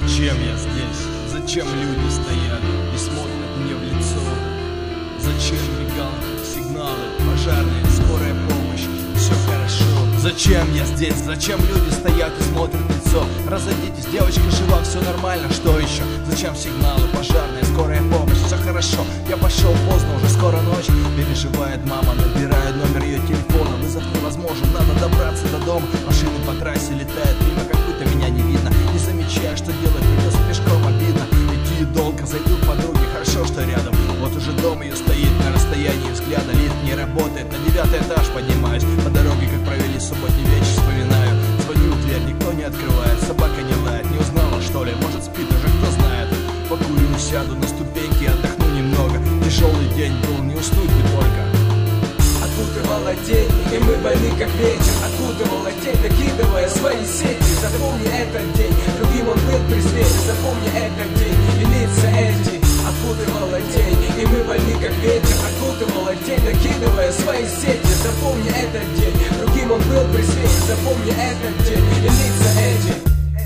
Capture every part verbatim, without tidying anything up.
Зачем я здесь? Зачем люди стоят и смотрят мне в лицо? Зачем мигалки, сигналы, пожарные, скорая помощь? Все хорошо. Зачем я здесь? Зачем люди стоят и смотрят в лицо? Разойдитесь, девочка жива, все нормально, что еще? Зачем сигналы, пожарные, скорая помощь? Все хорошо, я пошел поздно, уже скоро ночь. Переживает мама, набирает номер ее телефона. Вызов невозможен, надо добраться до дома. Машины по трассе летают мимо, как будто меня не видно. Не замечая, что делать придется пешком, обидно. Идти долго, зайдут подруги, хорошо, что рядом. Вот уже дом ее стоит на расстоянии взгляда. Лифт не работает, на девятый этаж поднимаюсь. По дороге, как провели субботний вечер, вспоминаю. Звоню в дверь, никто не открывает. Собака не лает, не узнала, что ли? Может, спит уже, кто знает. Покурю, сяду на ступеньки, отдохну немного. Тяжелый день был, не уснуть бы только. Окутывала тень, и мы больны как ветер. Окутывала тень, накидывая свои сети. Запомни этот день, другим он был при свете. Запомни этот день, и лица эти. Окутывала тень, и мы больны как ветер. Окутывала тень, накидывая свои сети. Запомни этот день, другим он был при свете. Запомни этот день, и лица эти.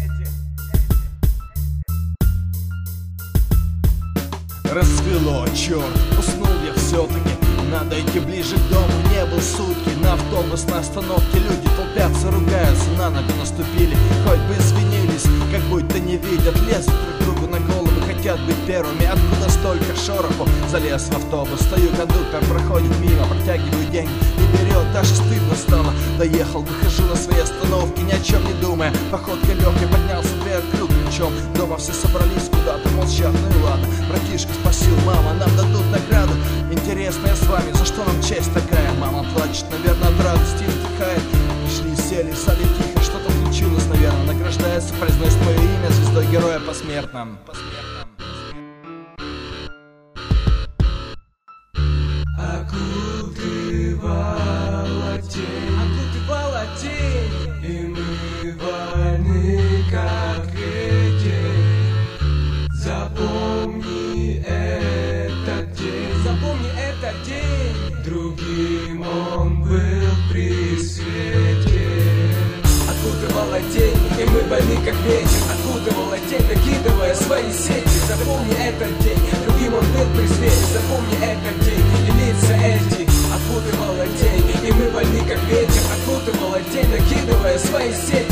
Расцвело, черт, уснул я все-таки. Надо идти ближе к дому, не был сутки. На автобусной остановке люди толпятся, ругаются, на ногу наступили. Хоть бы извинились, как будто не видят. Лезут друг другу на головы, хотят быть первыми. Откуда столько шороху? Залез в автобус, стою, кондуктор проходит мимо. Протягиваю деньги, не берет, даже стыдно стало. Доехал, выхожу на своей остановке, ни о чем не думая. Походка легкой, поднялся, дверь открыл ключом. Дома все собрались куда-то, молчат, ну и ладно. Братишка спросил, мама, нам дадут награду. Интересно, я с вами, за что нам честь такая? Мама плачет, наверное, от радости, вздыхает. Пришли, сели, в зале тихо, что-то случилось, наверное. Награждается, произносит мое имя, звездой героя посмертно. Окутывала тень, окутывала тень, и мы вольны как ветер. Запомни этот день, запомни этот день, другим он был при свете. Окутывала тень, и мы больны как ветер. Окутывала тень, накидывая свои сети. Запомни этот день, другим он был при свете. Запомни этот день, и лица эти. Окутывала тень, и мы больны как ветер. Окутывала тень, накидывая свои сети.